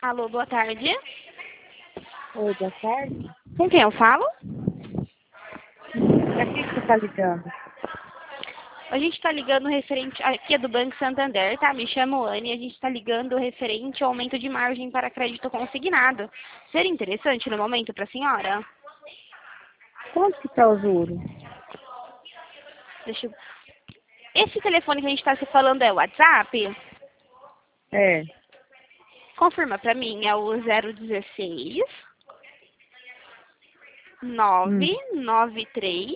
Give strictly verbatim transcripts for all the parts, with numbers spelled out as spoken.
Alô, boa tarde. Oi, boa tarde. Com quem eu falo? Pra que que você tá ligando? A gente está ligando referente... Aqui é do Banco Santander, tá? Me chamo Anne. A gente está ligando referente ao aumento de margem para crédito consignado. Seria interessante no momento para a senhora? Quanto que tá o juro? Deixa eu... Esse telefone que a gente está se falando é o WhatsApp? É, Confirma para mim, é o zero dezesseis hum, nove nove três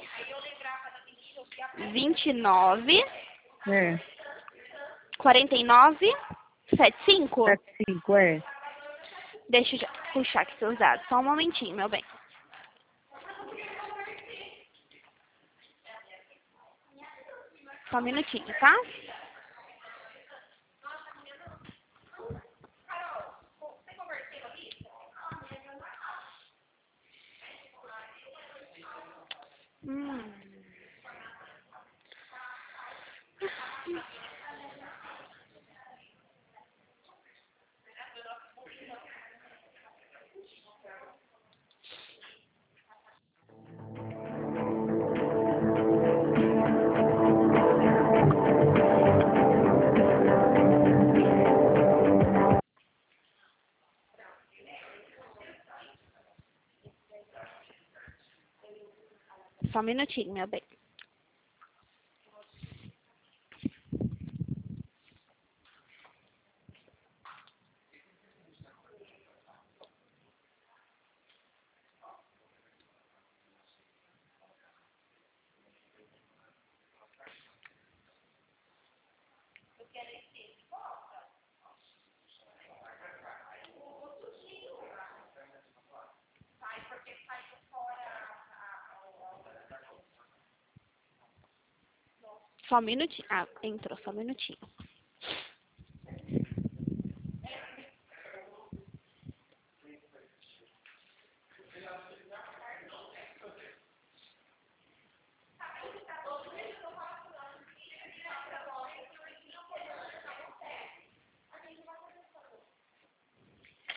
vinte e nove é, quarenta e nove setenta e cinco. sete cinco, é. Deixa eu já puxar aqui seus dados. Só um momentinho, meu bem. Só um minutinho, tá? Hum. Só um minutinho, meu bem. Só um minutinho. Ah, entrou, só um minutinho.